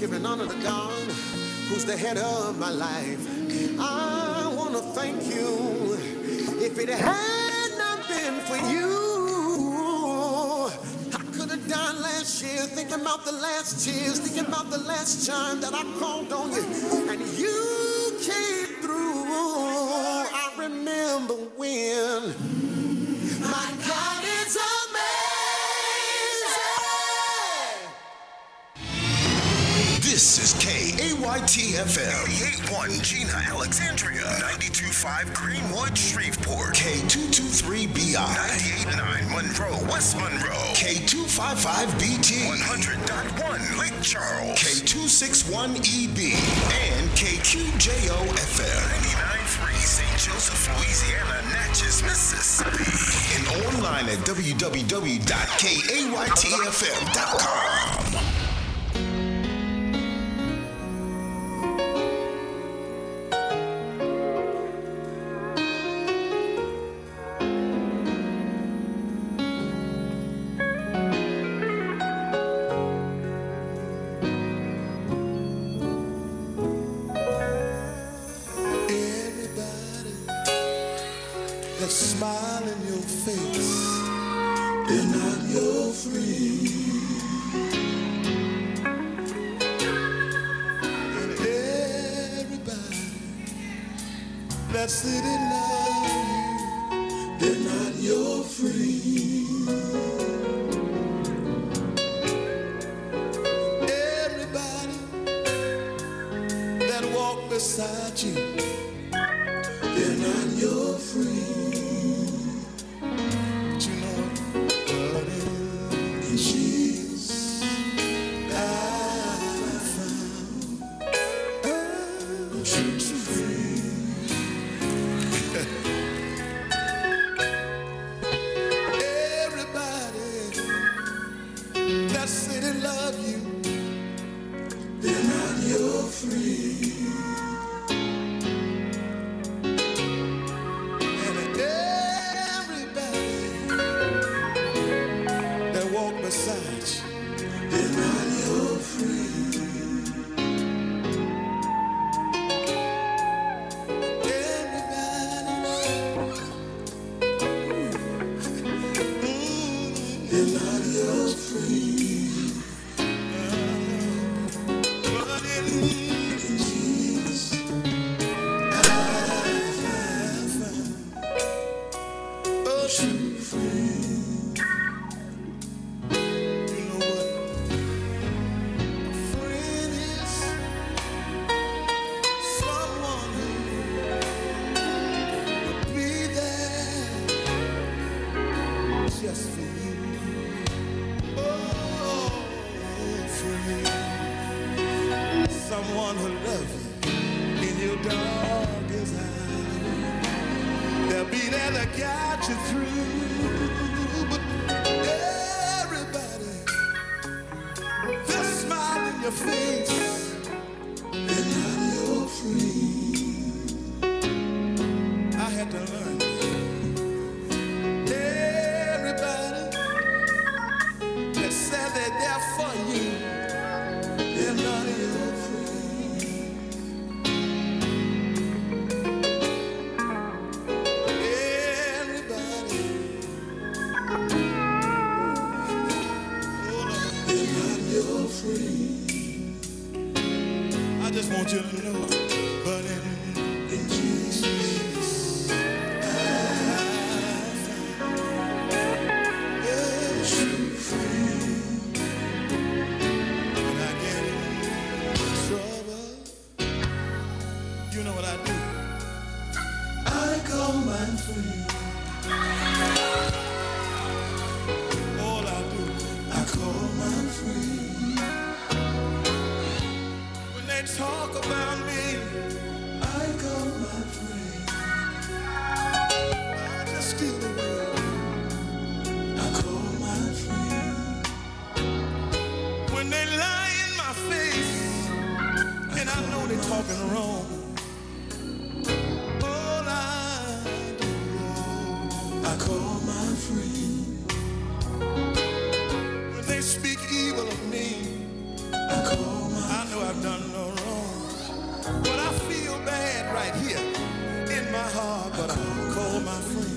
giving honor to God, who's the head of my life. I want to thank you. If it had not been for you, I could have died last year thinking about the last tears, thinking about the last time that I called on you, and you came through. I remember when my God is amazing. This is KAYT-FM, 88.1 Gina, Alexandria, 92.5 Greenwood, Shreveport, K223BI, 98.9 Monroe, West Monroe, K255BT, 100.1 Lake Charles, K261EB, and KQJO-FM, 99.3 St. Joseph, Louisiana, Natchez, Mississippi, and online at www.kaytfm.com. Smile in your face, they're not your friend. And everybody that said they love you, they're not your friend. Everybody that walk beside you, they're not your friend. Someone who loves you in your darkest hour. They'll be there to guide you through. But everybody, they'll smile in your face. They're not your friend. I had to learn. Everybody that said they're there for you, they're not your friend. I just want you to know, but in Jesus, I found a true friend. When I get in trouble, you know what I do? I call my friend. All I do, I call my friend. Talk about me, I call my friend. I just feel the way. I call my friend. When they lie in my face, and I know they're talking wrong, all I do, I call my friend. When they speak evil of me, I call my friend. I know I've done no wrong. But I feel bad right here in my heart, but I'll call my friend.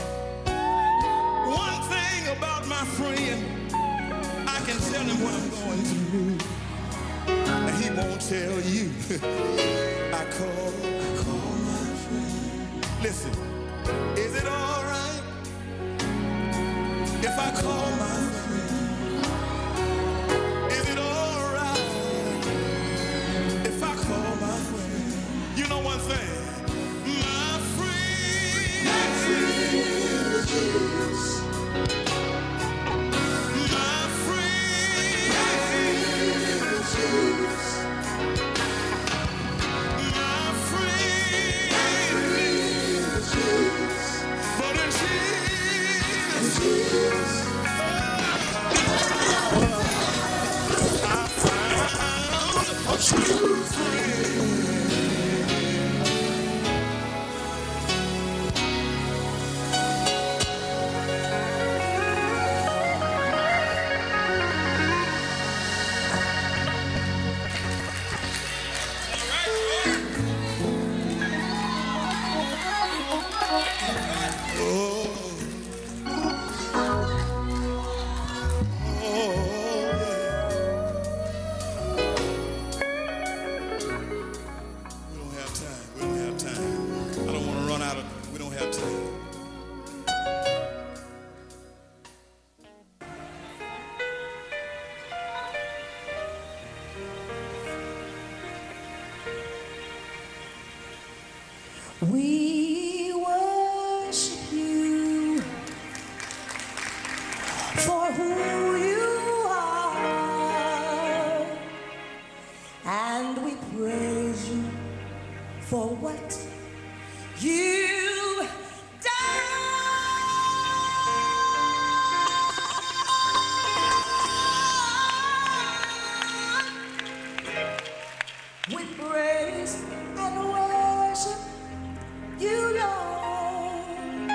One thing about my friend, I can tell him what I'm going through, and he won't tell you. I call my friend. Listen, is it all right if I call my friend? Is it all right if I call my friend? You know one thing, my friend is Jesus. My friend is Jesus. My friend is Jesus. But in Jesus, I found a true friend. We worship you for who you are, and we praise you for what you've done. We praise and worship you, Lord.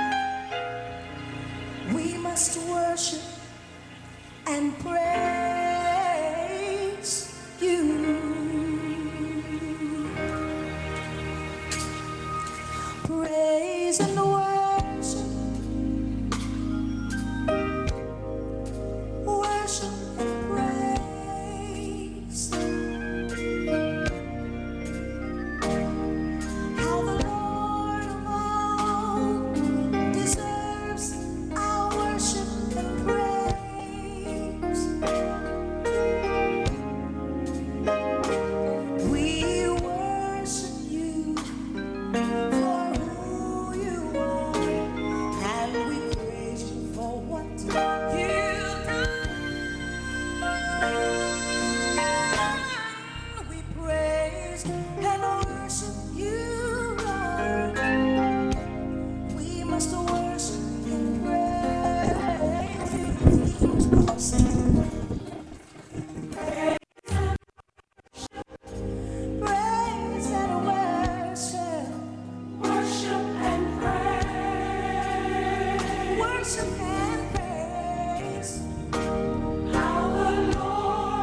We must worship and praise you. Praise and worship, worship and praise. How the Lord alone deserves our worship and praise. We worship you for who you are, and we praise you for what you've done. We praise and worship you, Lord. We must worship and praise you. Praise and worship. Worship and praise. Worship and praise. How the Lord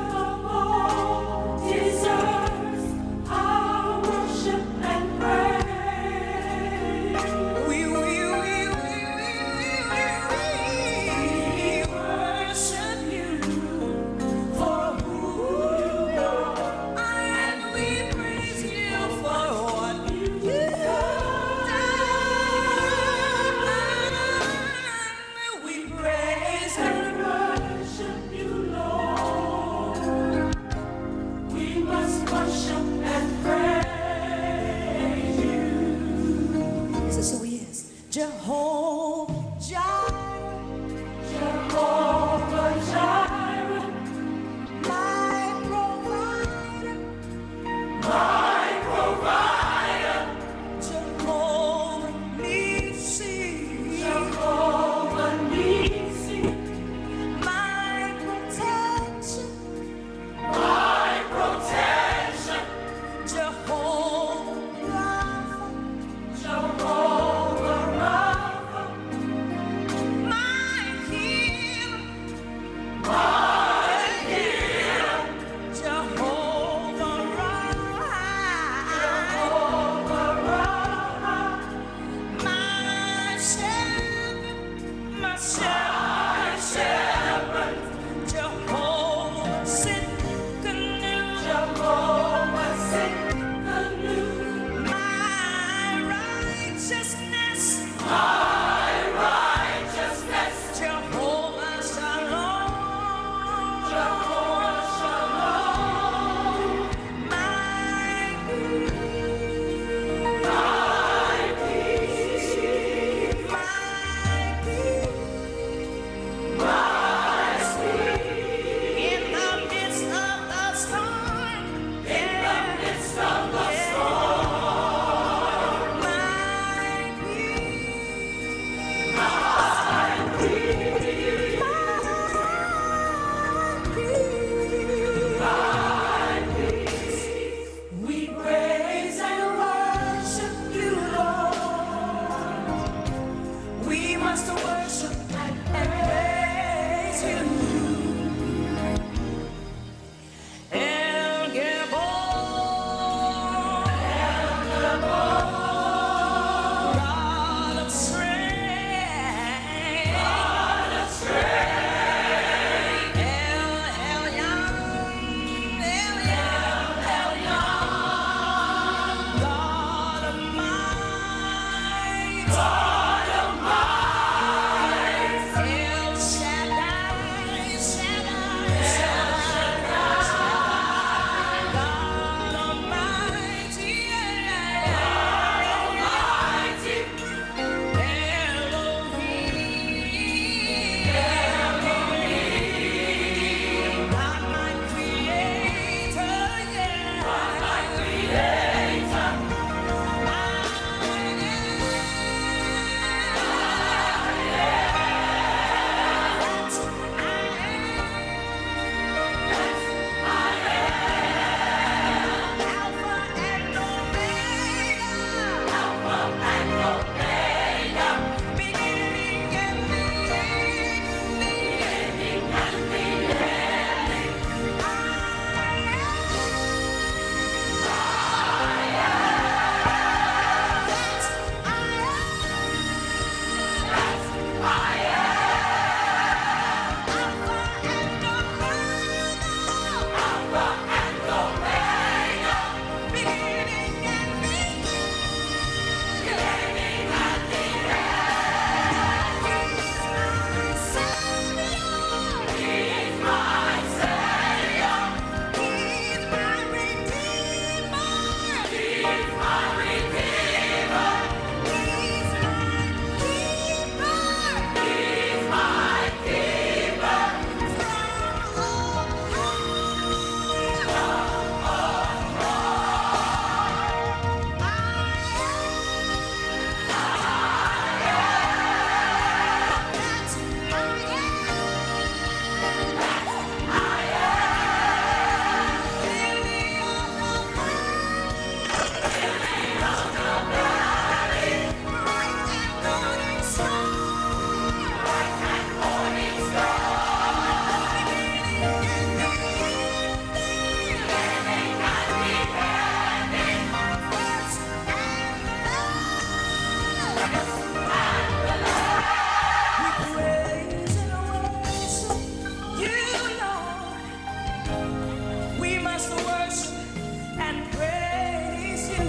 must worship and praise you.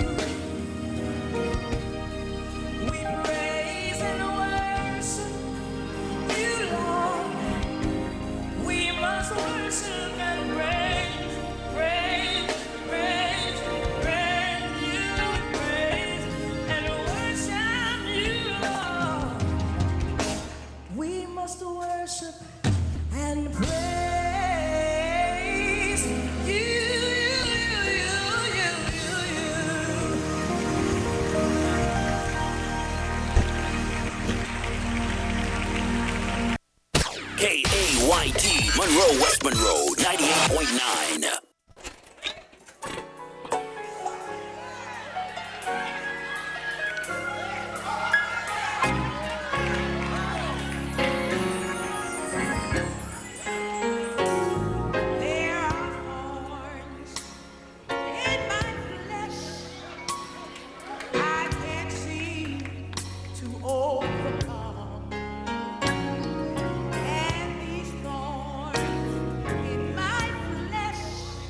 We praise and worship you, Lord. We must worship and praise, praise, praise, praise you, praise and worship you, Lord. We must worship and praise you, you. KAYT, Monroe, West Monroe, 98.9. There are thorns in my flesh I can't seem to overcome, and these thorns in my flesh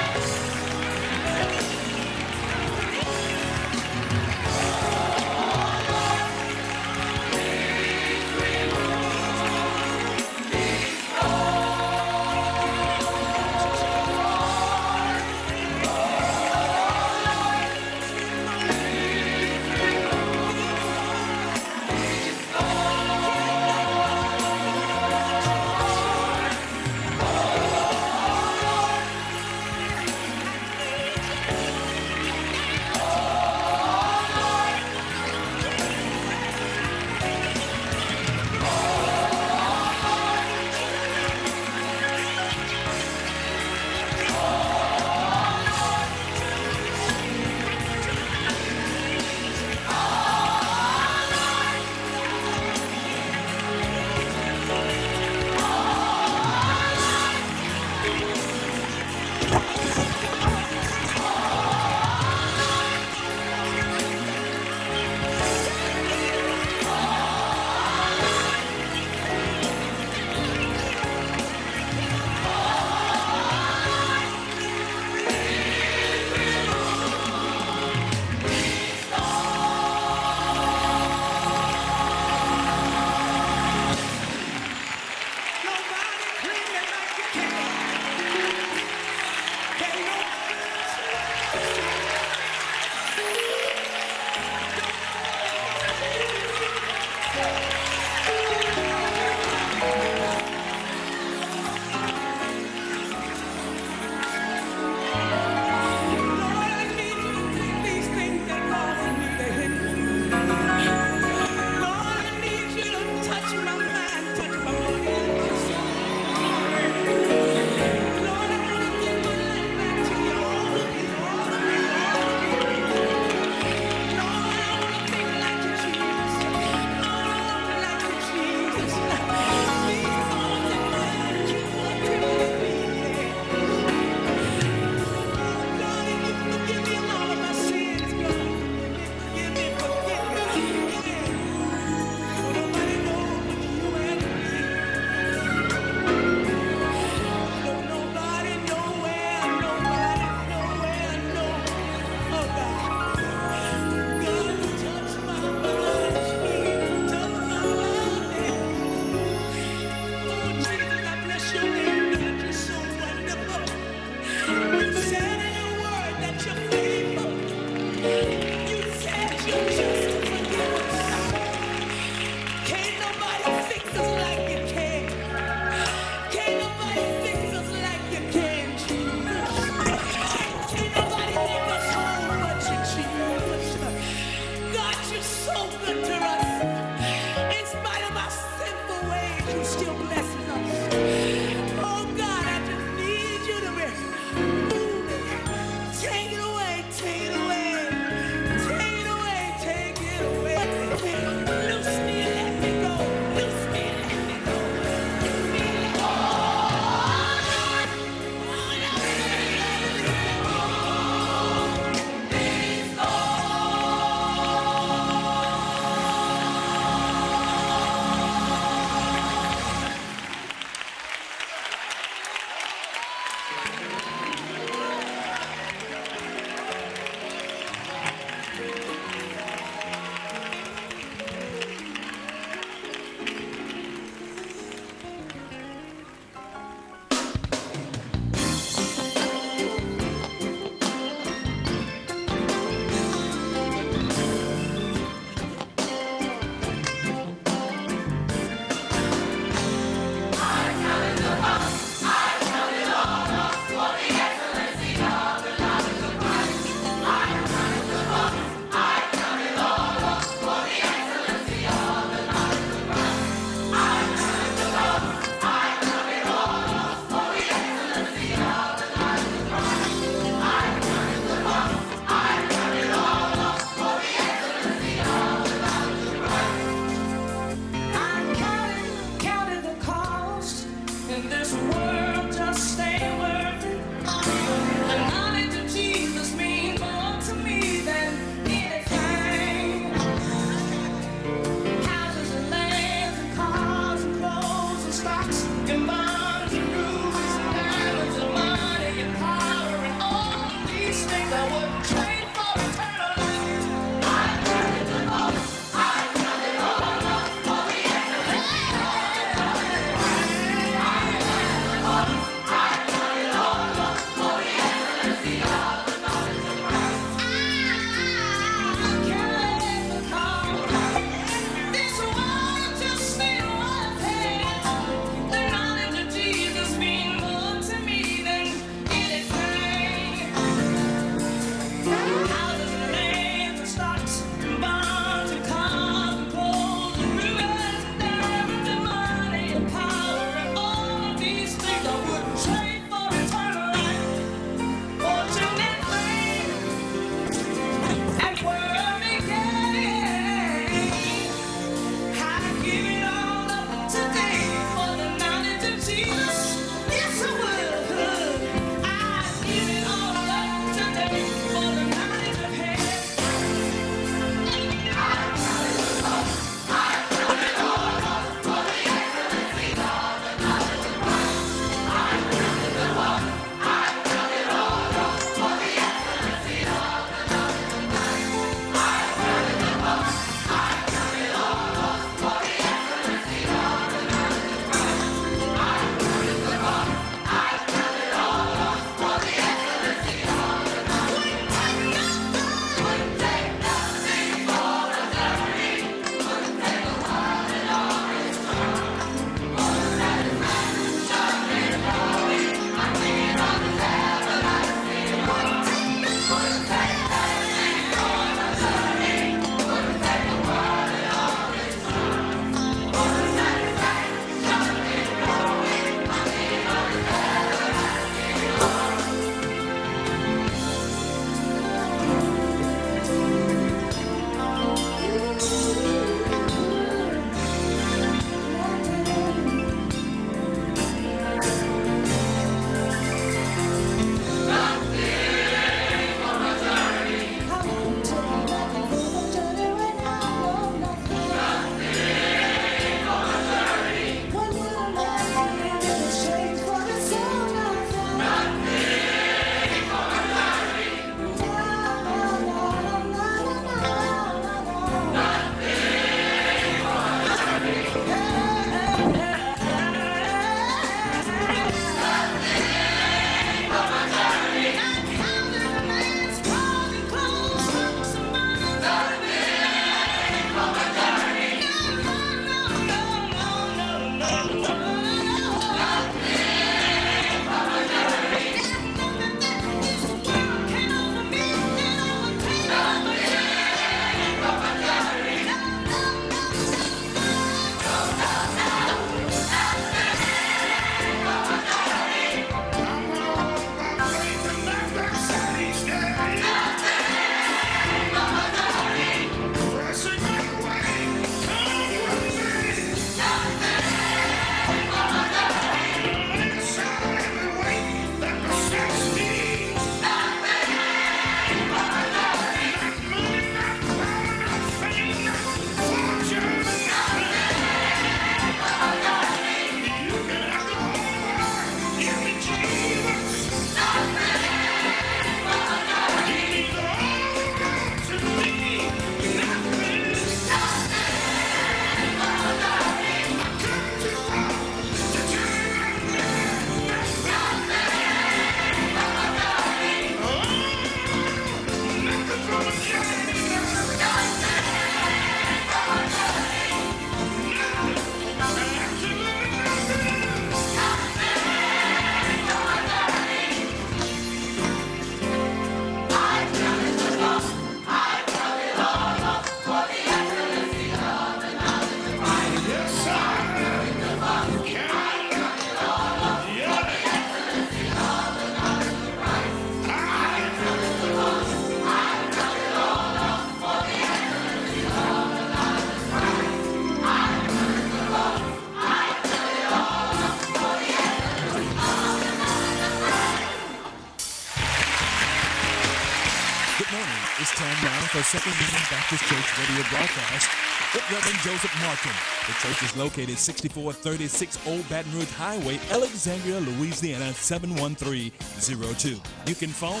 It's time now for Second Union Baptist Church radio broadcast with Reverend Joseph Martin. The church is located 6436 Old Baton Rouge Highway, Alexandria, Louisiana 71302. You can phone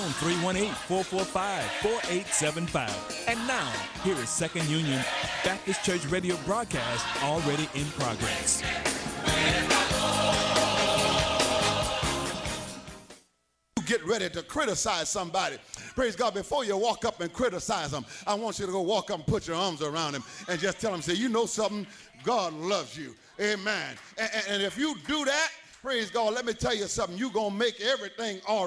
318-445-4875. And now, here is Second Union Baptist Church radio broadcast already in progress. Get ready to criticize somebody. Praise God. Before you walk up and criticize them, I want you to go walk up and put your arms around them and just tell them, say, you know something? God loves you. Amen. And if you do that, praise God, let me tell you something. You're going to make everything all